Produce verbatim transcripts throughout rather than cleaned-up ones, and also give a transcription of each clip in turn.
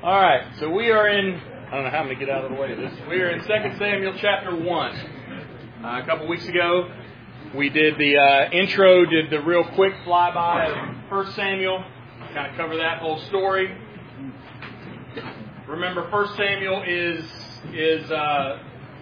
All right, so we are in, I don't know how I'm going to get out of the way of this. We are in Second Samuel chapter one. Uh, a couple weeks ago, we did the uh, intro, did the real quick flyby of First Samuel, kind of cover that whole story. Remember, First Samuel is, is uh,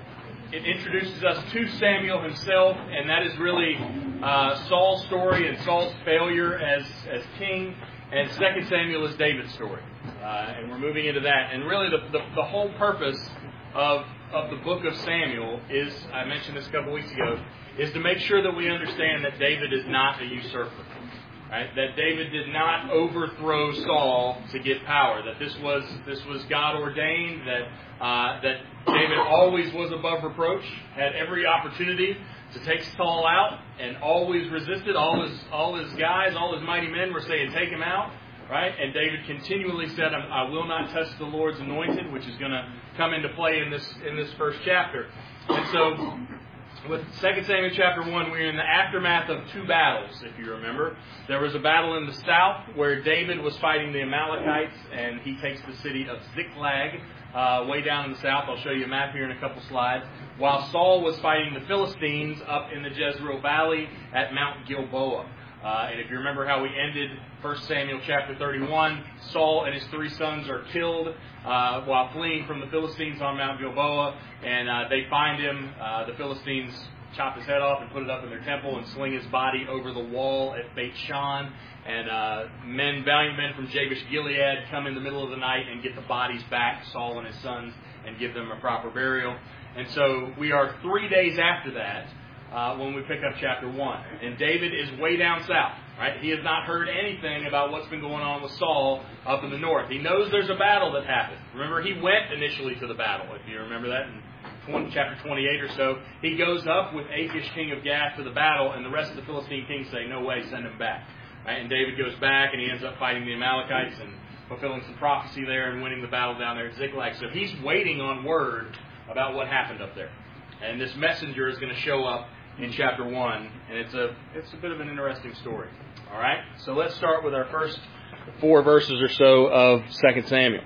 it introduces us to Samuel himself, and that is really uh, Saul's story and Saul's failure as, as king. And Second Samuel is David's story. Uh, and we're moving into that. And really the, the, the whole purpose of, of the book of Samuel is, I mentioned this a couple weeks ago, is to make sure that we understand that David is not a usurper. Right? That David did not overthrow Saul to get power. That this was this was God ordained. That uh, that David always was above reproach, had every opportunity to take Saul out, and always resisted. All his all his guys, all his mighty men were saying, "Take him out." Right? And David continually said, "I will not touch the Lord's anointed," which is going to come into play in this in this first chapter. And so, with Second Samuel chapter one, we're in the aftermath of two battles, if you remember. There was a battle in the south where David was fighting the Amalekites, and he takes the city of Ziklag, uh, way down in the south. I'll show you a map here in a couple slides. While Saul was fighting the Philistines up in the Jezreel Valley at Mount Gilboa. Uh, and if you remember how we ended First Samuel chapter thirty-one, Saul and his three sons are killed uh, while fleeing from the Philistines on Mount Gilboa, and uh, they find him. Uh, the Philistines chop his head off and put it up in their temple and sling his body over the wall at Beit Shan. And uh, men, valiant men from Jabesh Gilead come in the middle of the night and get the bodies back, Saul and his sons, and give them a proper burial. And so we are three days after that. Uh, when we pick up chapter one. And David is way down south, right? He has not heard anything about what's been going on with Saul up in the north. He knows there's a battle that happened. Remember, he went initially to the battle, if you remember that in twenty, chapter twenty-eight or so. He goes up with Achish, king of Gath, to the battle, and the rest of the Philistine kings say, "No way, send him back." Right? And David goes back, and he ends up fighting the Amalekites and fulfilling some prophecy there and winning the battle down there at Ziklag. So he's waiting on word about what happened up there. And this messenger is going to show up in chapter one, and it's a it's a bit of an interesting story. All right, so let's start with our first four verses or so of Second Samuel.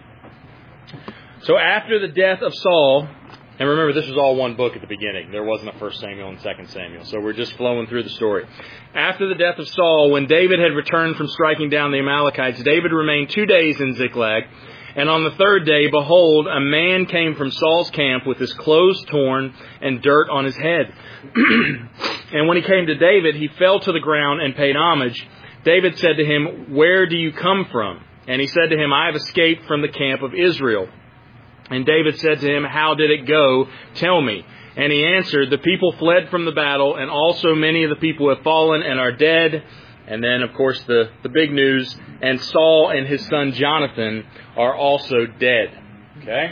So after the death of Saul, and remember this was all one book at the beginning. There wasn't a First Samuel and Second Samuel, so we're just flowing through the story. After the death of Saul, when David had returned from striking down the Amalekites, David remained two days in Ziklag. And on the third day, behold, a man came from Saul's camp with his clothes torn and dirt on his head. And when he came to David, he fell to the ground and paid homage. David said to him, "Where do you come from?" And he said to him, "I have escaped from the camp of Israel." And David said to him, "How did it go? Tell me." And he answered, "The people fled from the battle, and also many of the people have fallen and are dead." And then, of course, the, the big news, and Saul and his son Jonathan are also dead. Okay?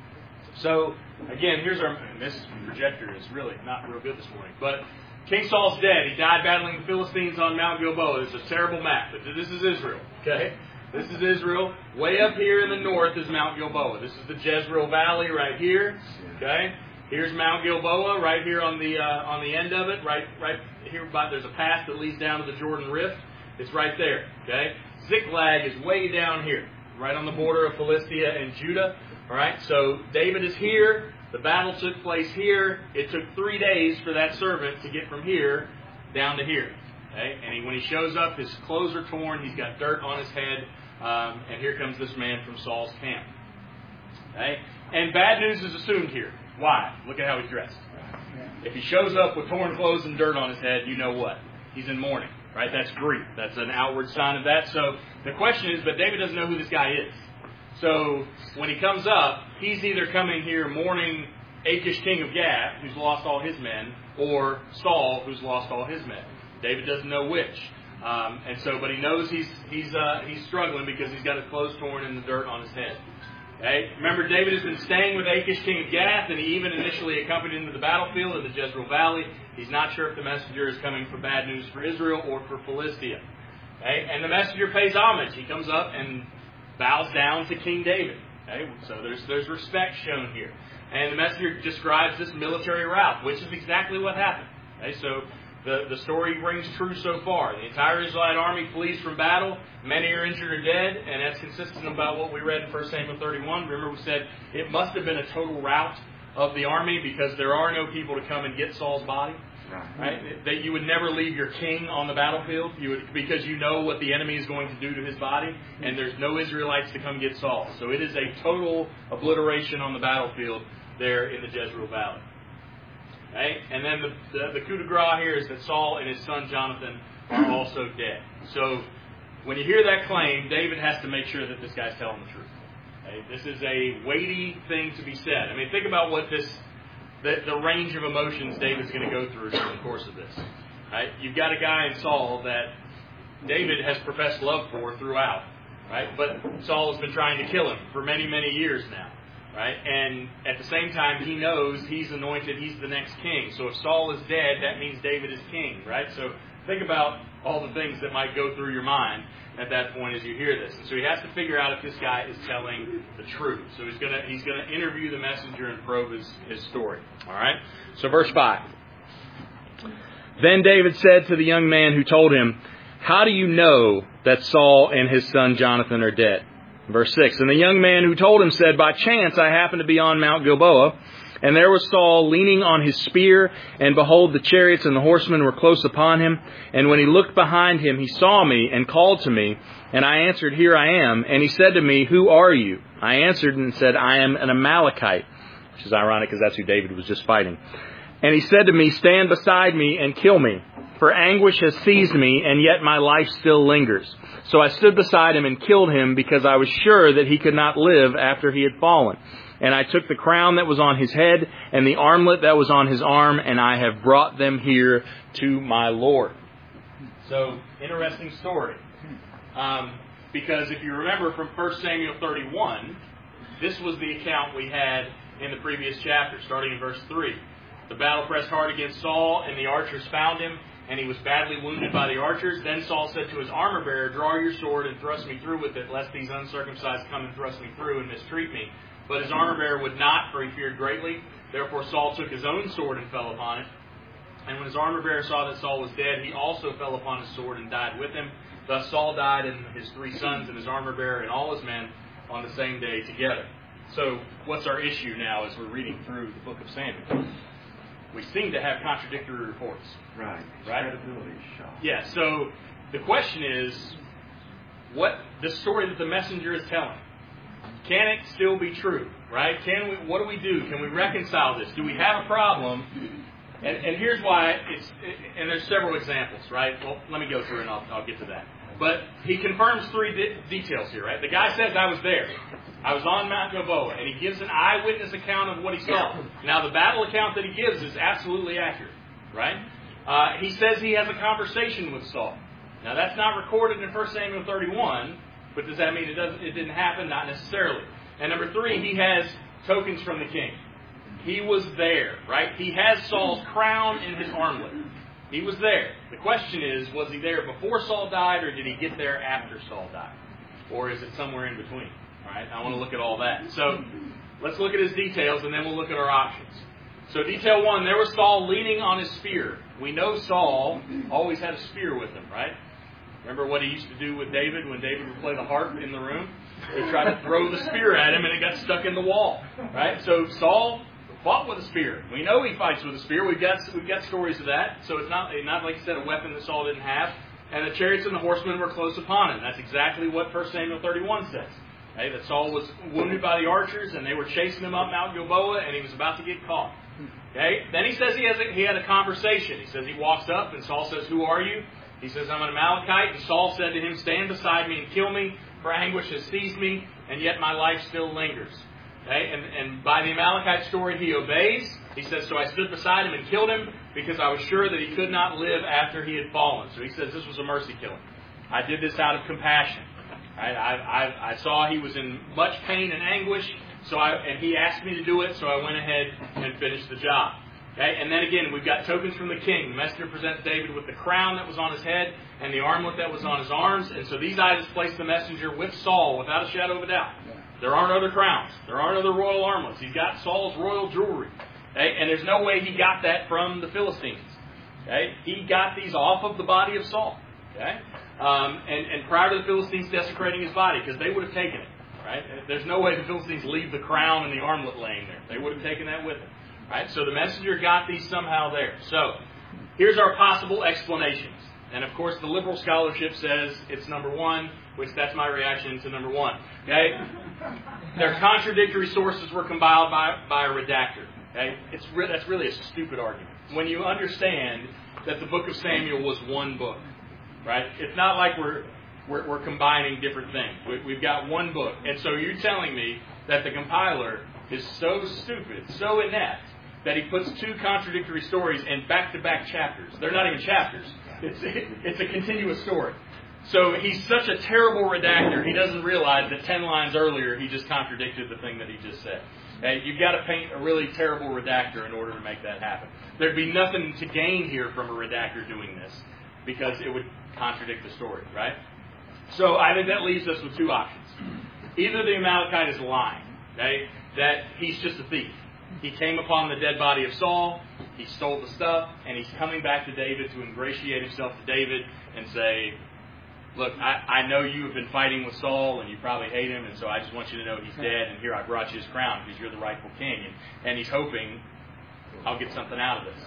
So, again, here's our... This projector is really not real good this morning. But King Saul's dead. He died battling the Philistines on Mount Gilboa. This is a terrible map, but this is Israel. Okay? This is Israel. Way up here in the north is Mount Gilboa. This is the Jezreel Valley right here. Okay? Here's Mount Gilboa right here on the uh, on the end of it. Right right here, by, there's a path that leads down to the Jordan Rift. It's right there. Okay, Ziklag is way down here, right on the border of Philistia and Judah. All right, so David is here. The battle took place here. It took three days for that servant to get from here down to here. Okay, and he, when he shows up, his clothes are torn. He's got dirt on his head, um, and here comes this man from Saul's camp. Okay, and bad news is assumed here. Why? Look at how he's dressed. If he shows up with torn clothes and dirt on his head, you know what? He's in mourning, right? That's grief. That's an outward sign of that. So the question is, but David doesn't know who this guy is. So when he comes up, he's either coming here mourning Achish, king of Gath, who's lost all his men, or Saul, who's lost all his men. David doesn't know which. Um, and so, but he knows he's he's uh, he's struggling because he's got his clothes torn and the dirt on his head. Okay? Remember, David has been staying with Achish, king of Gath, and he even initially accompanied him to the battlefield in the Jezreel Valley. He's not sure if the messenger is coming for bad news for Israel or for Philistia. Okay? And the messenger pays homage. He comes up and bows down to King David. Okay? So there's there's respect shown here. And the messenger describes this military rout, which is exactly what happened. Okay? So the, the story rings true so far. The entire Israelite army flees from battle. Many are injured or dead, and that's consistent about what we read in First Samuel thirty-one. Remember, we said it must have been a total rout of the army because there are no people to come and get Saul's body. Right? That you would never leave your king on the battlefield you would, because you know what the enemy is going to do to his body, and there's no Israelites to come get Saul. So it is a total obliteration on the battlefield there in the Jezreel Valley. Right? And then the, the, the coup de grace here is that Saul and his son Jonathan are also dead. So when you hear that claim, David has to make sure that this guy's telling the truth. Okay? This is a weighty thing to be said. I mean, think about what this... The, the range of emotions David's going to go through during the course of this. Right? You've got a guy in Saul that David has professed love for throughout. Right? But Saul has been trying to kill him for many, many years now. Right? And at the same time, he knows he's anointed, he's the next king. So if Saul is dead, that means David is king. Right? So think about all the things that might go through your mind at that point as you hear this. And so he has to figure out if this guy is telling the truth. So he's going to he's going to interview the messenger and probe his, his story. All right? So verse five. Then David said to the young man who told him, "How do you know that Saul and his son Jonathan are dead?" Verse six. And the young man who told him said, "By chance I happened to be on Mount Gilboa, and there was Saul leaning on his spear, and behold, the chariots and the horsemen were close upon him. And when he looked behind him, he saw me and called to me. And I answered, 'Here I am.' And he said to me, 'Who are you?' I answered and said, 'I am an Amalekite,'" which is ironic because that's who David was just fighting. "And he said to me, 'Stand beside me and kill me, for anguish has seized me, and yet my life still lingers.' So I stood beside him and killed him, because I was sure that he could not live after he had fallen. And I took the crown that was on his head and the armlet that was on his arm, and I have brought them here to my Lord." So, interesting story. Um, because if you remember from First Samuel thirty-one, this was the account we had in the previous chapter, starting in verse three. "The battle pressed hard against Saul, and the archers found him, and he was badly wounded by the archers. Then Saul said to his armor-bearer, 'Draw your sword and thrust me through with it, lest these uncircumcised come and thrust me through and mistreat me.' But his armor-bearer would not, for he feared greatly. Therefore Saul took his own sword and fell upon it. And when his armor-bearer saw that Saul was dead, he also fell upon his sword and died with him. Thus Saul died, and his three sons, and his armor-bearer, and all his men on the same day together." So what's our issue now as we're reading through the book of Samuel? We seem to have contradictory reports. Right. Right? Credibility is shot. Yeah, so the question is, what the story that the messenger is telling, can it still be true? Right? Can we? What do we do? Can we reconcile this? Do we have a problem? And, and here's why it's, and there's several examples, right? Well, let me go through and I'll, I'll get to that. But he confirms three de- details here, right? The guy says, "I was there. I was on Mount Gilboa," and he gives an eyewitness account of what he saw. Now, the battle account that he gives is absolutely accurate, right? Uh, he says he has a conversation with Saul. Now, that's not recorded in First Samuel thirty-one, but does that mean it doesn't? It didn't happen? Not necessarily. And number three, he has tokens from the king. He was there, right? He has Saul's crown and his armlet. He was there. The question is, was he there before Saul died, or did he get there after Saul died? Or is it somewhere in between? All right, I want to look at all that. So let's look at his details, and then we'll look at our options. So detail one, there was Saul leaning on his spear. We know Saul always had a spear with him, right? Remember what he used to do with David when David would play the harp in the room? He would try to throw the spear at him, and it got stuck in the wall, right? So Saul fought with a spear. We know he fights with a spear. We've got we've got stories of that. So it's not not like I said, a weapon that Saul didn't have. And the chariots and the horsemen were close upon him. That's exactly what First Samuel thirty-one says. Okay, that Saul was wounded by the archers, and they were chasing him up Mount Gilboa, and he was about to get caught. Okay. Then he says he has a, he had a conversation. He says he walks up, and Saul says, "Who are you?" He says, "I'm an Amalekite." And Saul said to him, "Stand beside me and kill me, for anguish has seized me, and yet my life still lingers." Okay. And, and by the Amalekite story, he obeys. He says, "So I stood beside him and killed him, because I was sure that he could not live after he had fallen." So he says this was a mercy killing. I did this out of compassion. Right? I, I, I saw he was in much pain and anguish, so I, and he asked me to do it, so I went ahead and finished the job. Okay? And then again, we've got tokens from the king. The messenger presents David with the crown that was on his head and the armlet that was on his arms. And so these items place the messenger with Saul without a shadow of a doubt. There aren't other crowns. There aren't other royal armlets. He's got Saul's royal jewelry. Okay? And there's no way he got that from the Philistines. Okay? He got these off of the body of Saul. Okay? Um, and, and prior to the Philistines desecrating his body, because they would have taken it. Right? There's no way the Philistines leave the crown and the armlet laying there. They would have taken that with them. Right? So the messenger got these somehow there. So here's our possible explanations. And of course, the liberal scholarship says it's number one, which that's my reaction to number one. Okay? Their contradictory sources were compiled by, by a redactor. Okay? It's re- that's really a stupid argument. When you understand that the book of Samuel was one book, right? It's not like we're we're, we're combining different things. We, we've got one book, and so you're telling me that the compiler is so stupid, so inept, that he puts two contradictory stories in back-to-back chapters. They're not even chapters. It's it's a continuous story. So he's such a terrible redactor, he doesn't realize that ten lines earlier he just contradicted the thing that he just said. Okay? You've got to paint a really terrible redactor in order to make that happen. There'd be nothing to gain here from a redactor doing this, because it would contradict the story, right? So I think that leaves us with two options. Either the Amalekite is lying, okay, that he's just a thief. He came upon the dead body of Saul, he stole the stuff, and he's coming back to David to ingratiate himself to David and say, look, I, I know you have been fighting with Saul and you probably hate him, and so I just want you to know he's dead, and here I brought you his crown because you're the rightful king. And, and he's hoping I'll get something out of this.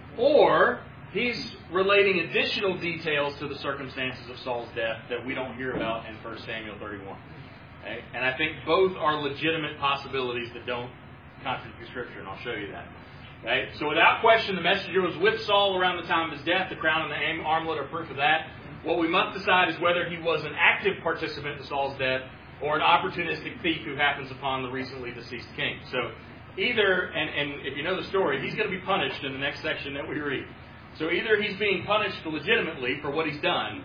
Or he's relating additional details to the circumstances of Saul's death that we don't hear about in First Samuel thirty-one. Okay? And I think both are legitimate possibilities that don't contradict the Scripture, and I'll show you that. Okay? So without question, the messenger was with Saul around the time of his death. The crown and the armlet are proof of that. What we must decide is whether he was an active participant in Saul's death or an opportunistic thief who happens upon the recently deceased king. So either, and, and if you know the story, he's going to be punished in the next section that we read. So either he's being punished legitimately for what he's done,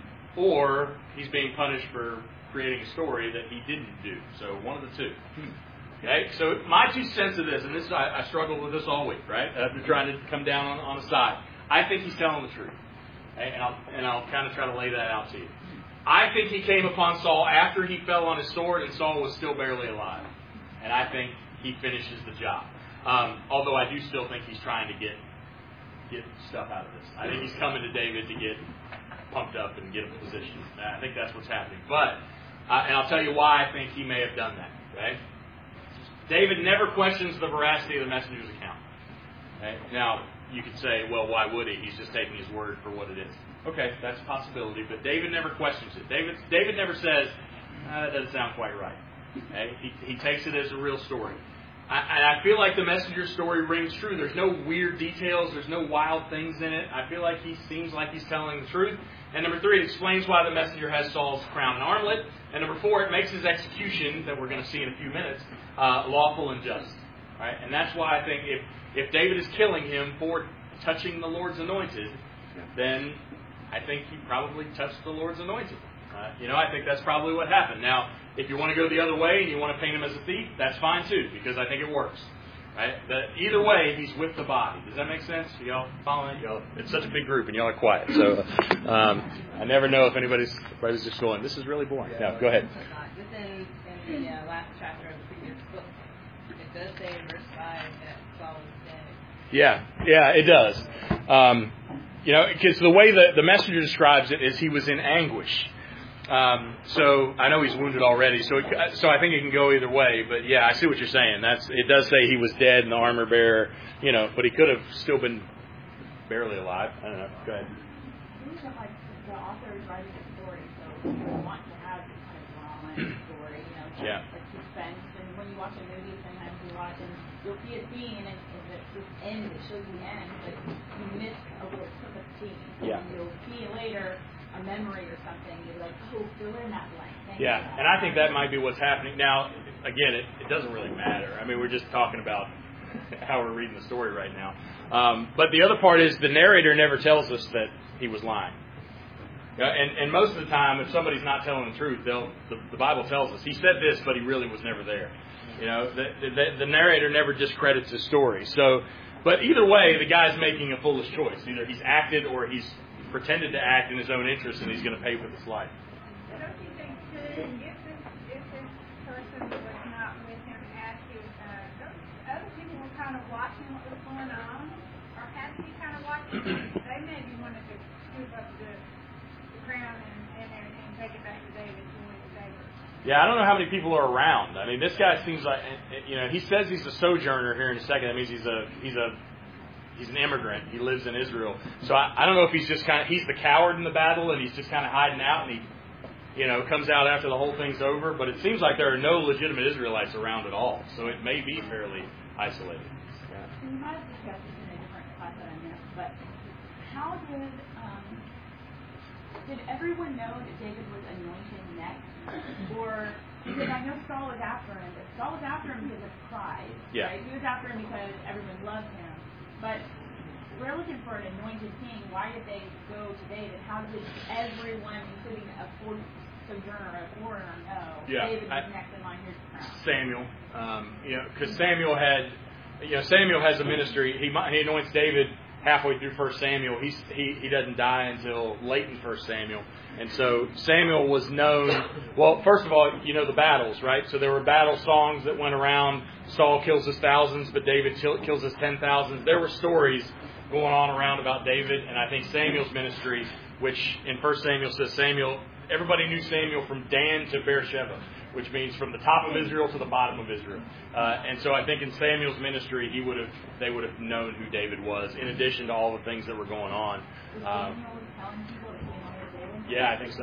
or he's being punished for creating a story that he didn't do. So one of the two. Okay, so my two cents of this, and this I, I struggled with this all week, right? After trying to come down on, on a side. I think he's telling the truth. Okay, and I'll, and I'll kind of try to lay that out to you. I think he came upon Saul after he fell on his sword and Saul was still barely alive. And I think he finishes the job. Um, although I do still think he's trying to get get stuff out of this. I think he's coming to David to get pumped up and get him positioned. I think that's what's happening. But, uh, and I'll tell you why I think he may have done that. Okay? David never questions the veracity of the messenger's account. Okay? Now, you could say, well, why would he? He's just taking his word for what it is. Okay, that's a possibility, but David never questions it. David David never says, ah, that doesn't sound quite right. Okay? He, he takes it as a real story. I, and I feel like the messenger's story rings true. There's no weird details. There's no wild things in it. I feel like he seems like he's telling the truth. And number three, it explains why the messenger has Saul's crown and armlet. And number four, it makes his execution, that we're going to see in a few minutes, uh, lawful and just. Right? And that's why I think if, if David is killing him for touching the Lord's anointed, then I think he probably touched the Lord's anointed. Uh, you know, I think that's probably what happened. Now, if you want to go the other way and you want to paint him as a thief, that's fine too, because I think it works. Right? That either way, he's with the body. Does that make sense? Y'all following? Y'all, it's such a big group, and y'all are quiet. So um, I never know if anybody's, anybody's just going, this is really boring. Yeah, no, go ahead. Within in the uh, last chapter of the previous book, it does say in verse five that Saul was dead. Yeah, yeah, it does. Um, you know, because the way that the messenger describes it is he was in anguish. Um, so I know he's wounded already, so it, so I think it can go either way. But yeah, I see what you're saying. That's it does say he was dead and the armor bearer, you know, but he could have still been barely alive. I don't know. Go ahead. Seems like the author is writing a story, so you want to have this kind of drama in the story, you know, just yeah. like suspense. And when you watch a movie, sometimes you watch and you'll see a scene and it's just end, it shows the end, but you miss a little clip of the scene. Yeah. And you'll see later a memory or something, you're like, oh, fill in that blank. Thank yeah, you. and I think that might be what's happening. Now, again, it, it doesn't really matter. I mean, we're just talking about how we're reading the story right now. Um, but the other part is the narrator never tells us that he was lying. Uh, and, and most of the time, if somebody's not telling the truth, they'll, the, the Bible tells us, he said this, but he really was never there. You know, the, the, the narrator never discredits his story. So, but either way, the guy's making a foolish choice. Either he's acted or he's pretended to act in his own interest, and he's going to pay with his life. So don't you think, too, if this, if this person was not with him as he was, uh, those other people were kind of watching what was going on, or had to be kind of watching, they maybe wanted to scoop up the, the crown and, and everything, and take it back to David to win the favor. Yeah, I don't know how many people are around. I mean, this guy seems like, you know, he says he's a sojourner here in a second. That means he's a he's a he's an immigrant. He lives in Israel. So I, I don't know if he's just kind of he's the coward in the battle and he's just kind of hiding out and he, you know, comes out after the whole thing's over. But it seems like there are no legitimate Israelites around at all. So it may be fairly isolated. Yeah. And you might have discussed this in a different class that I'm in, but how did um, did everyone know that David was anointed next? Or, because I know Saul was after him, but Saul was after him because of pride. Yeah. Right? He was after him because everyone loved him. But we're looking for an anointed king. Why did they go to David? How did everyone, including a foreign sojourner, a foreigner, know Yeah, David was I, next in line? Here's the crown. Samuel, um, you know, because Samuel had, you know, Samuel has a ministry. He he anoints David halfway through First Samuel. He's, he he doesn't die until late in First Samuel. And so Samuel was known, well, first of all, you know the battles, right? So there were battle songs that went around. Saul kills his thousands, but David kills his ten thousands. There were stories going on around about David. And I think Samuel's ministry, which in First Samuel says Samuel, everybody knew Samuel from Dan to Beersheba, which means from the top of Israel to the bottom of Israel. Uh, and so I think in Samuel's ministry, he would have they would have known who David was, in addition to all the things that were going on. Um, yeah, I think so.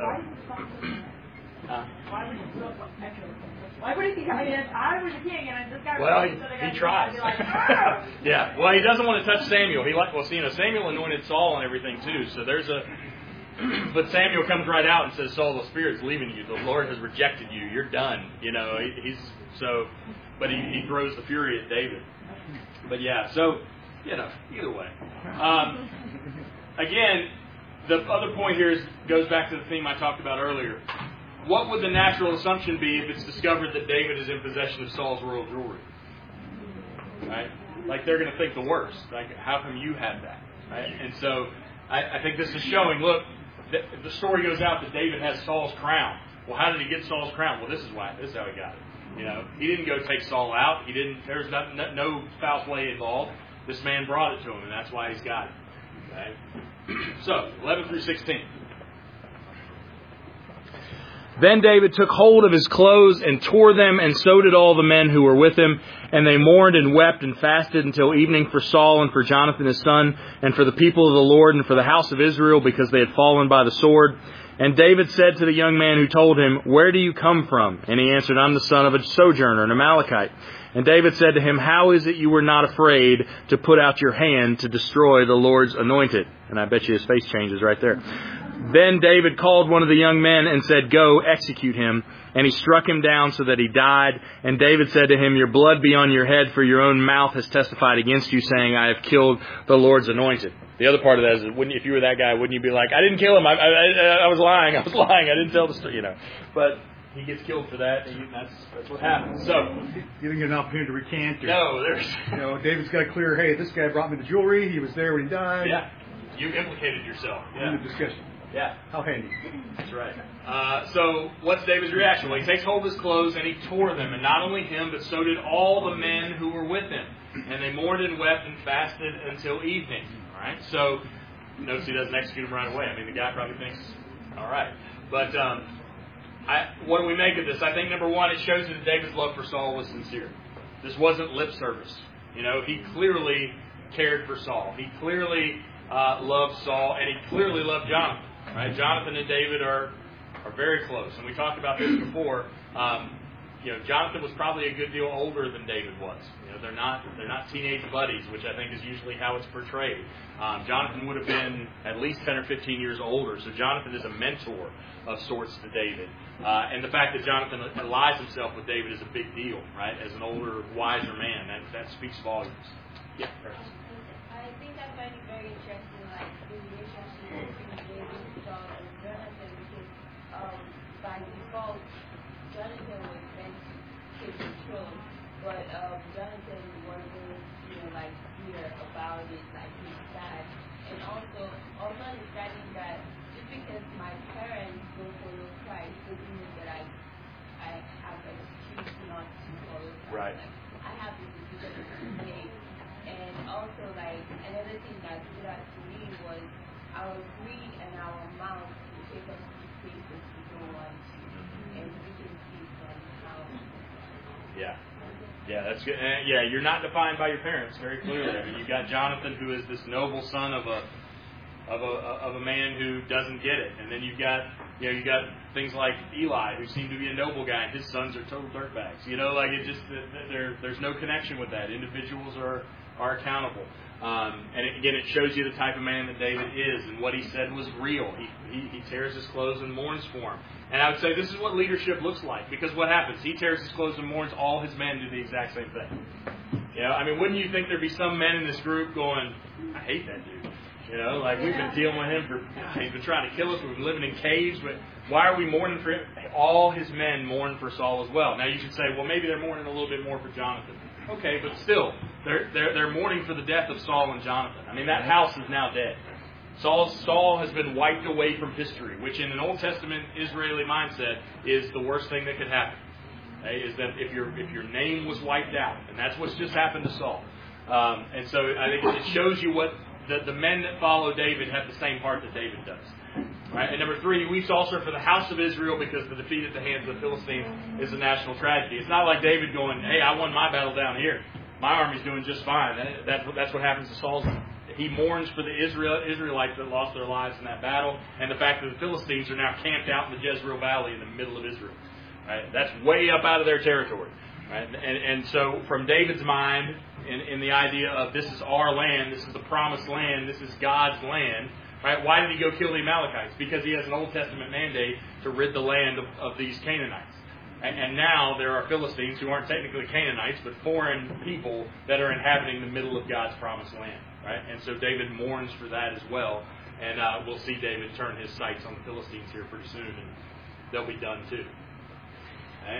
Uh, Why would he look like Why would he think, I mean, I was a king and this guy well, was he, so he tries. Be like, ah! Yeah, well, he doesn't want to touch Samuel. He like, well, see, you know, Samuel anointed Saul and everything too. So there's a, but Samuel comes right out and says, Saul, the Spirit's leaving you. The Lord has rejected you. You're done. You know, he, he's so, but he, he throws the fury at David. But yeah, so, you know, either way. Um, again, the other point here is, goes back to the theme I talked about earlier. What would the natural assumption be if it's discovered that David is in possession of Saul's royal jewelry? Right? Like, they're going to think the worst. Like, how come you had that? Right? And so, I, I think this is showing, look, the, the story goes out that David has Saul's crown. Well, how did he get Saul's crown? Well, this is why. This is how he got it. You know, he didn't go take Saul out. He didn't. There was no, no, no foul play involved. This man brought it to him, and that's why he's got it. Okay? So, eleven through sixteen. Then David took hold of his clothes and tore them, and so did all the men who were with him. And they mourned and wept and fasted until evening for Saul and for Jonathan his son, and for the people of the Lord and for the house of Israel, because they had fallen by the sword. And David said to the young man who told him, "Where do you come from?" And he answered, "I'm the son of a sojourner, an Amalekite." And David said to him, "How is it you were not afraid to put out your hand to destroy the Lord's anointed?" And I bet you his face changes right there. Then David called one of the young men and said, "Go, execute him." And he struck him down so that he died. And David said to him, "Your blood be on your head, for your own mouth has testified against you, saying, I have killed the Lord's anointed." The other part of that is, wouldn't if you were that guy, wouldn't you be like, "I didn't kill him. I, I, I was lying. I was lying. I didn't tell the story." You know, but he gets killed for that, and that's that's what happens. So you didn't get an opportunity to recant. Or, no, there's you know, David's got clear. Hey, this guy brought me the jewelry. He was there when he died. Yeah, you implicated yourself. Yeah. In the discussion. Yeah. How handy. That's right. Uh, so what's David's reaction? Well, he takes hold of his clothes and he tore them. And not only him, but so did all the men who were with him. And they mourned and wept and fasted until evening. All right. So notice he doesn't execute him right away. I mean, the guy probably thinks, all right. But um, I, what do we make of this? I think, number one, it shows that David's love for Saul was sincere. This wasn't lip service. You know, he clearly cared for Saul. He clearly uh, loved Saul, and he clearly loved Jonathan. Right? Jonathan and David are are very close, and we talked about this before. Um, you know, Jonathan was probably a good deal older than David was. You know, they're not they're not teenage buddies, which I think is usually how it's portrayed. Um, Jonathan would have been at least ten or fifteen years older, so Jonathan is a mentor of sorts to David. Uh, and the fact that Jonathan allies himself with David is a big deal, right? As an older, wiser man, that that speaks volumes. Yeah. I think I find it very interesting, like the relationship between David, Saul, and Jonathan, because um, by default, Jonathan was meant to take control, but um, Jonathan wasn't, you know, like clear about it, like his dad. And also, also understanding that just because my parents don't follow Christ doesn't mean that I, I have an excuse not to follow Christ. Right. Like, I have the decision to make. And also, like, another thing that stood out to me was our greed and our mouth will take us to places we don't want to, and we can see from how. Yeah. Yeah, that's good. Uh, yeah, you're not defined by your parents very clearly. I mean, you've got Jonathan, who is this noble son of a of a of a man who doesn't get it, and then you've got you know you got things like Eli, who seemed to be a noble guy, and his sons are total dirtbags. You know, like it just there there's no connection with that. Individuals are are accountable, um, and it, again, it shows you the type of man that David is, and what he said was real. He, he he tears his clothes and mourns for him. And I would say this is what leadership looks like, because what happens? He tears his clothes and mourns. All his men do the exact same thing. You know, I mean, wouldn't you think there'd be some men in this group going, I hate that dude. You know, like we've been dealing with him for, he's been trying to kill us. We've been living in caves, but why are we mourning for him? All his men mourn for Saul as well. Now you should say, well, maybe they're mourning a little bit more for Jonathan. Okay, but still, they're they're they're mourning for the death of Saul and Jonathan. I mean, that house is now dead. Saul, Saul has been wiped away from history, which in an Old Testament Israeli mindset is the worst thing that could happen. Okay, is that if your if your name was wiped out, and that's what's just happened to Saul. Um, and so I think it shows you what the, the men that follow David have the same heart that David does. Right? And number three, he weeps also for the house of Israel, because the defeat at the hands of the Philistines is a national tragedy. It's not like David going, hey, I won my battle down here. My army's doing just fine. That, that, that's what happens to Saul's army. He mourns for the Israel, Israelites that lost their lives in that battle, and the fact that the Philistines are now camped out in the Jezreel Valley in the middle of Israel. Right? That's way up out of their territory. Right? And, and so from David's mind, in, in the idea of this is our land, this is the promised land, this is God's land, right? Why did he go kill the Amalekites? Because he has an Old Testament mandate to rid the land of, of these Canaanites. And, and now there are Philistines who aren't technically Canaanites, but foreign people that are inhabiting the middle of God's promised land. Right? And so David mourns for that as well. And uh, we'll see David turn his sights on the Philistines here pretty soon, and they'll be done too. Okay?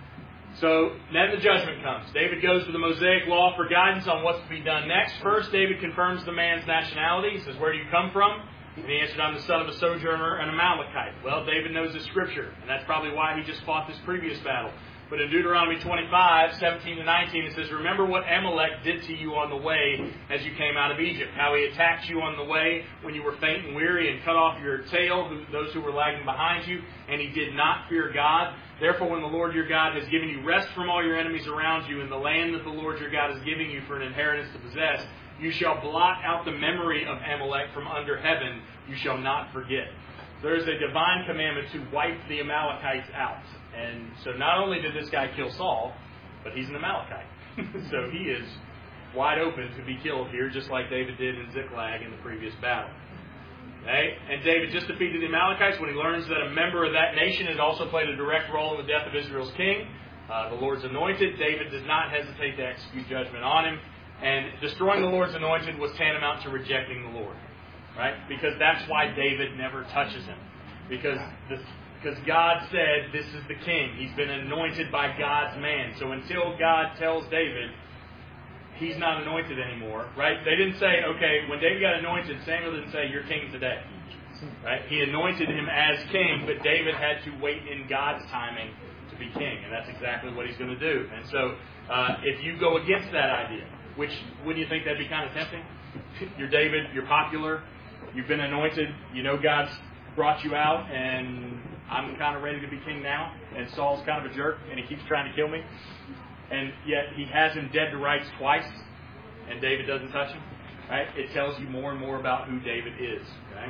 So then the judgment comes. David goes to the Mosaic Law for guidance on what's to be done next. First, David confirms the man's nationality. He says, where do you come from? And he answered, I'm the son of a sojourner, an Amalekite. Well, David knows his scripture, and that's probably why he just fought this previous battle. But in Deuteronomy twenty-five, seventeen to nineteen, it says, remember what Amalek did to you on the way as you came out of Egypt, how he attacked you on the way when you were faint and weary and cut off your tail, who, those who were lagging behind you, and he did not fear God. Therefore, when the Lord your God has given you rest from all your enemies around you in the land that the Lord your God is giving you for an inheritance to possess, you shall blot out the memory of Amalek from under heaven. You shall not forget. There is a divine commandment to wipe the Amalekites out. And so not only did this guy kill Saul, but he's an Amalekite. So he is wide open to be killed here, just like David did in Ziklag in the previous battle. Okay? And David just defeated the Amalekites when he learns that a member of that nation has also played a direct role in the death of Israel's king, uh, the Lord's anointed. David does not hesitate to execute judgment on him. And destroying the Lord's anointed was tantamount to rejecting the Lord. Right? Because that's why David never touches him. Because the Because God said, this is the king. He's been anointed by God's man. So until God tells David, he's not anointed anymore, right? They didn't say, okay, when David got anointed, Samuel didn't say, you're king today. Right? He anointed him as king, but David had to wait in God's timing to be king. And that's exactly what he's going to do. And so uh, if you go against that idea, which wouldn't you think that'd be kind of tempting? You're David, you're popular, you've been anointed, you know God's brought you out, and I'm kind of ready to be king now, and Saul's kind of a jerk, and he keeps trying to kill me. And yet he has him dead to rights twice, and David doesn't touch him. Right? It tells you more and more about who David is. Okay?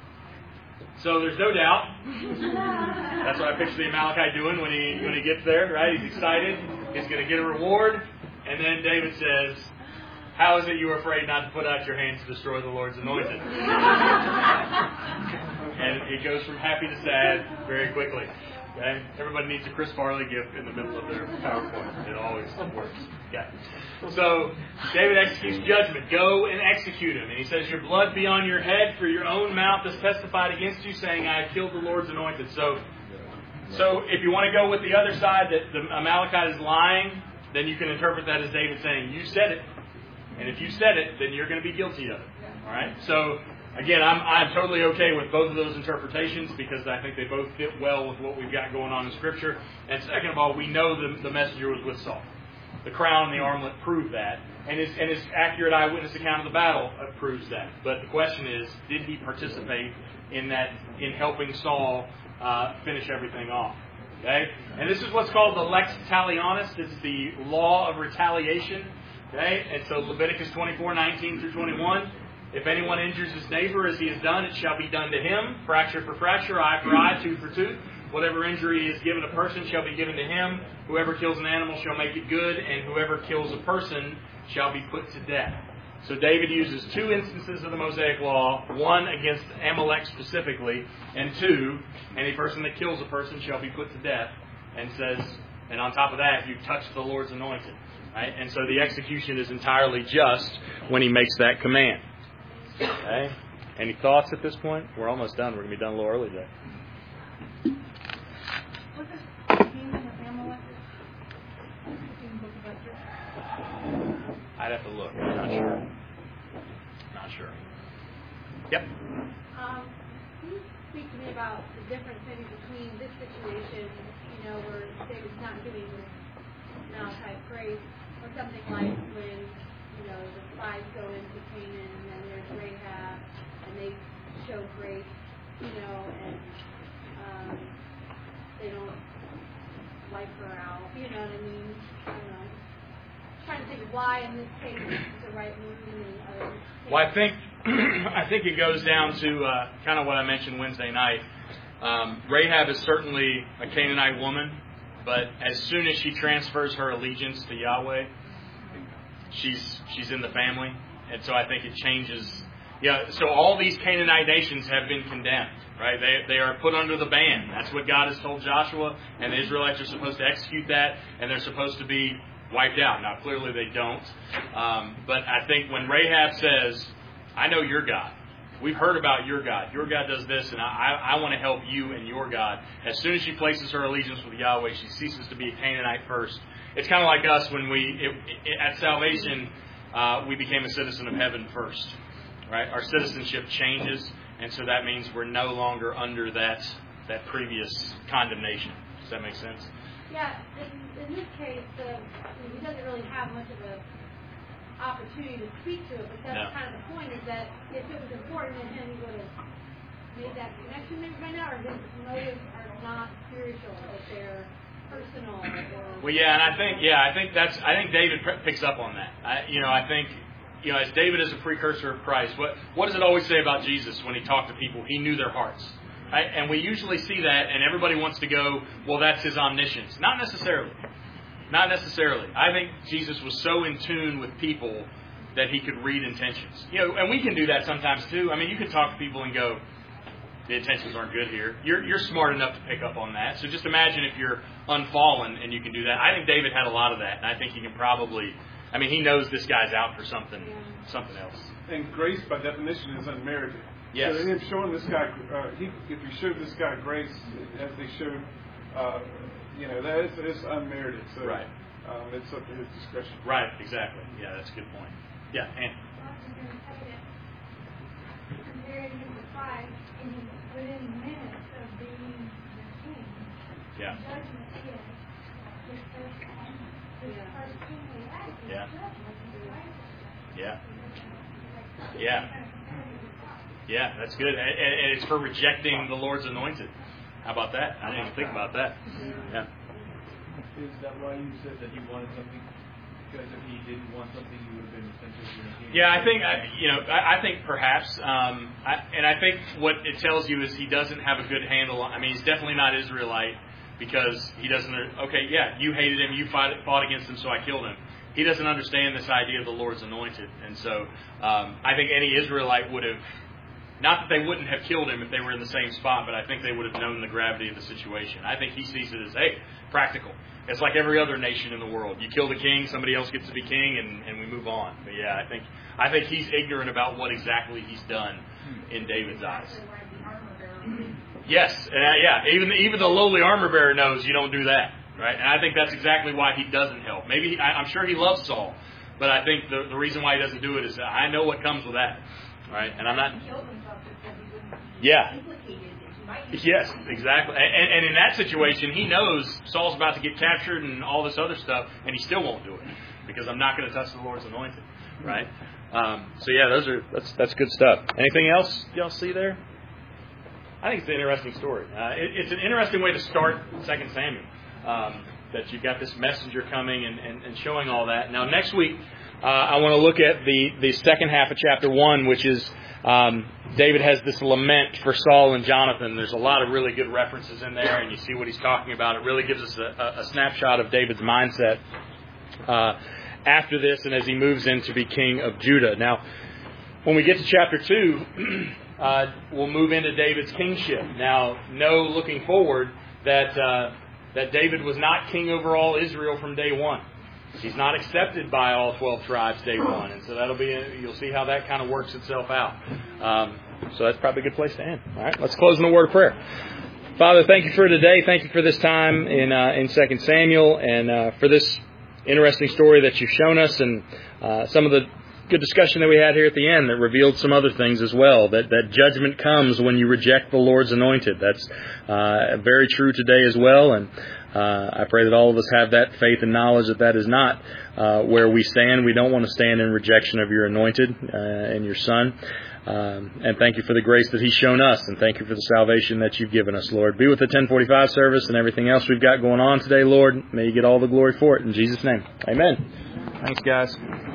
So there's no doubt. That's what I picture the Amalekite doing when he when he gets there. Right? He's excited. He's going to get a reward. And then David says, how is it you are afraid not to put out your hands to destroy the Lord's anointed? And it goes from happy to sad very quickly. Okay? Everybody needs a Chris Farley gift in the middle of their PowerPoint. It always works. Okay. So David executes judgment. Go and execute him. And he says, your blood be on your head, for your own mouth has testified against you, saying, I have killed the Lord's anointed. So, so if you want to go with the other side, that the Amalekite is lying, then you can interpret that as David saying, you said it. And if you said it, then you're going to be guilty of it. All right? So, again, I'm I'm totally okay with both of those interpretations, because I think they both fit well with what we've got going on in Scripture. And second of all, we know the, the messenger was with Saul. the crown and the armlet prove that. And his, and his accurate eyewitness account of the battle proves that. But the question is, did he participate in that, in helping Saul uh, finish everything off? Okay? And this is what's called the lex talionis. It's the law of retaliation. Okay? And so Leviticus twenty-four, nineteen through twenty-one. If anyone injures his neighbor as he has done, it shall be done to him. Fracture for fracture, eye for eye, tooth for tooth. Whatever injury is given a person shall be given to him. Whoever kills an animal shall make it good, and whoever kills a person shall be put to death. So David uses two instances of the Mosaic Law, one against Amalek specifically, and two, any person that kills a person shall be put to death, and says, and on top of that, you touch the Lord's anointed. Right? And so the execution is entirely just when he makes that command. Okay? Any thoughts at this point? We're almost done. We're going to be done a little early today. Was this Haman of Amalek in the book of Esther? I'd have to look. I'm not sure. Not sure. Yep. Um, can you speak to me about the difference maybe between this situation, you know, where David's not giving this now type grace, or something like when, you know, the spies go into Canaan and then there's Rahab and they show grace, you know, and um, they don't wipe her out, you know what I mean? I don't know. Trying to think of why in this case it's the right move and other cases. Well, I think I think it goes down to uh, kind of what I mentioned Wednesday night. Um, Rahab is certainly a Canaanite woman, but as soon as she transfers her allegiance to Yahweh, she's she's in the family, and so I think it changes. Yeah, so all these Canaanite nations have been condemned, right? They they are put under the ban. That's what God has told Joshua, and the Israelites are supposed to execute that, and they're supposed to be wiped out. Now, clearly they don't. Um, but I think when Rahab says, I know your God. We've heard about your God. Your God does this, and I, I, I want to help you and your God. As soon as she places her allegiance with Yahweh, she ceases to be a Canaanite first. It's kind of like us when we, it, it, at salvation, uh, we became a citizen of heaven first. Right? Our citizenship changes, and so that means we're no longer under that that previous condemnation. Does that make sense? Yeah, in, in this case, uh, he doesn't really have much of a opportunity to speak to it, but that's No. kind of the point, is that if it was important to him, he would have made that connection maybe by now, or his motives are not spiritual, but they're personal. Or Well, yeah, and I think, yeah, I think that's, I think David p- picks up on that. I, you know, I think, you know, as David is a precursor of Christ, what what does it always say about Jesus when he talked to people? He knew their hearts. Right? And we usually see that, and everybody wants to go, well, that's his omniscience. Not necessarily. Not necessarily. I think Jesus was so in tune with people that he could read intentions. You know, and we can do that sometimes too. I mean, you can talk to people and go, the intentions aren't good here. You're you're smart enough to pick up on that. So just imagine if you're unfallen and you can do that. I think David had a lot of that, and I think he can probably, I mean, he knows this guy's out for something, something else. And grace, by definition, is unmerited. Yes. So him showing this guy, uh, he, if he showed this guy grace, as they showed, uh, you know, that is, it's unmerited. So Right. um, it's up to his discretion. Right, exactly. Yeah, that's a good point. Yeah, and Compared him to five, and he within minutes of being the king. yeah, Judgment is his first king. His Yeah. first kingly act is Yeah. judgment. His righteousness. yeah, yeah, yeah. That's good, and, and it's for rejecting the Lord's anointed. How about that? I didn't even think about that. Yeah. Is that why you said that he wanted something? Because if he didn't want something, he would have been essentially. Yeah, I think I, you know. I, I think perhaps, um, I, and I think what it tells you is he doesn't have a good handle on. I mean, he's definitely not Israelite because he doesn't. Okay, yeah, you hated him, you fought, fought against him, so I killed him. He doesn't understand this idea of the Lord's anointed, and so um, I think any Israelite would have. Not that they wouldn't have killed him if they were in the same spot, but I think they would have known the gravity of the situation. I think he sees it as, hey, practical. It's like every other nation in the world. You kill the king, somebody else gets to be king, and, and we move on. But yeah, I think I think he's ignorant about what exactly he's done in David's eyes. Yes, and uh, yeah, even even the lowly armor bearer knows you don't do that, right? And I think that's exactly why he doesn't help. Maybe he, I, I'm sure he loves Saul, but I think the the reason why he doesn't do it is that I know what comes with that, right? And I'm not. Yeah. might be. Yes, exactly. And, and in that situation, he knows Saul's about to get captured and all this other stuff, and he still won't do it because I'm not going to touch the Lord's anointed, right? Um, so yeah, those are that's that's good stuff. Anything else y'all see there? I think it's an interesting story. Uh, it, it's an interesting way to start Second Samuel. Um, that you've got this messenger coming and, and, and showing all that. Now, next week, uh, I want to look at the, the second half of chapter one, which is um, David has this lament for Saul and Jonathan. There's a lot of really good references in there, and you see what he's talking about. It really gives us a, a snapshot of David's mindset uh, after this and as he moves in to be king of Judah. Now, when we get to chapter two, uh, we'll move into David's kingship. Now, know looking forward that... Uh, that David was not king over all Israel from day one. He's not accepted by all twelve tribes day one. And so that'll be, a, you'll see how that kind of works itself out. Um, so that's probably a good place to end. All right, let's close in a word of prayer. Father, thank you for today. Thank you for this time in uh, in Second Samuel and uh, for this interesting story that you've shown us and uh, some of the good discussion that we had here at the end that revealed some other things as well, that, that judgment comes when you reject the Lord's anointed. That's uh, very true today as well, and uh, I pray that all of us have that faith and knowledge that that is not uh, where we stand. We don't want to stand in rejection of your anointed uh, and your Son. Um, and thank you for the grace that He's shown us, and thank you for the salvation that you've given us, Lord. Be with the ten forty-five service and everything else we've got going on today, Lord. May you get all the glory for it. In Jesus' name, amen. Thanks, guys.